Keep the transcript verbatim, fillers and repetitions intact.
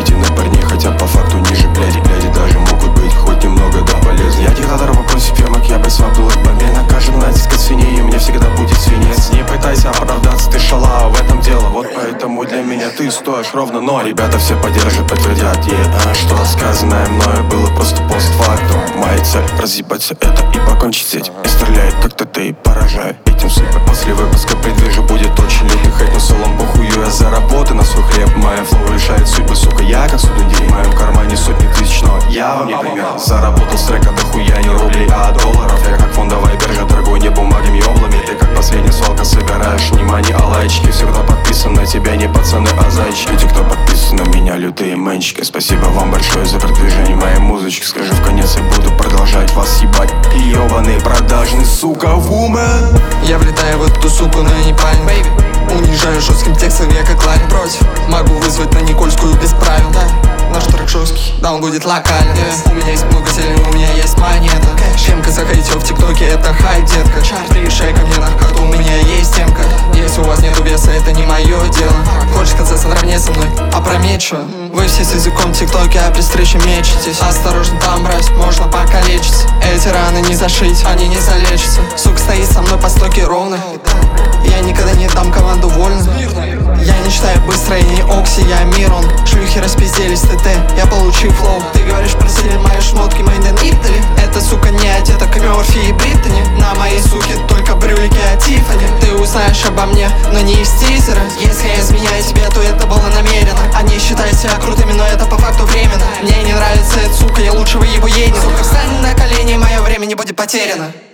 на парней, хотя по факту ниже бляди. Бляди даже могут быть хоть немного, да, полезны. Я диктатор в вопросе съемок, я бы свапнул их бомбе. Накажем натиск от свиньи, мне всегда будет свинец. Не пытайся оправдаться, ты шалава, в этом дело. Вот поэтому для меня ты стоишь ровно ноль. Ребята все поддержат, подтвердят, yeah, что сказанное мною было просто постфактум. Моя цель — разъебать все это и покончить с этим. И стреляет как-то ты и поражает этим, сука. После выпуска предвижу будет очень лютый хейт, но солом похую я за работы на свой хлеб. Моя флоу решает судьбы, сука, я как судудей. В моем кармане сотни тысяч, но я вам не пример. Заработал с трека дохуя не рублей, а долларов. Я как фондовая биржа, торгую не бумагами, облами. Ты как последняя свалка, собираешь внимание, а лайчики всегда подписан на тебя, не пацаны, а зайчики. Те, кто подписан на меня, лютые мэнчики. Спасибо вам большое за продвижение моей музычки. Скажу в конец, я буду продолжать вас ебать. Ебаный продажный, сука, вумен. Я влетаю в эту суку, но я не парень, бэйби. Унижаю жестким текстом, я как Ларин против. Могу вызвать на Никольскую без правил, да. Наш трек жесткий, да он будет локальный, yeah. У меня есть много целей, у меня есть монета. Темка захотел в ТикТоке, это хайп, детка. Приезжай ко мне на хату, у меня есть темка. Если у вас нету веса, это не мое дело. Хочешь казаться наравне со мной, опрометчиво. Вы все с языком в ТикТоке, а при встрече мечетесь. Осторожно там, брать, можно покалечиться. Эти раны не зашить, они не залечатся. Сука стоит со мной по стойке ровно. Я никогда не дам команду вольно. Я не читаю быстро и не Окси, я Мирон. Шлюхи распизделись, ТТ, я получил флоу. Ты говоришь про стиль, мои шмотки made in Italy. Это, сука, не одета к Мёрфи и Бриттани. На моей суке только брюлики от Тиффани. Ты узнаешь обо мне, но не из тизера. Если я изменяю тебе, то это было намеренно. Они считают себя крутыми, но это по факту временно. Мне не нравится эта сука, я лучше его едем. Сука, встань на колени, мое время не будет потеряно.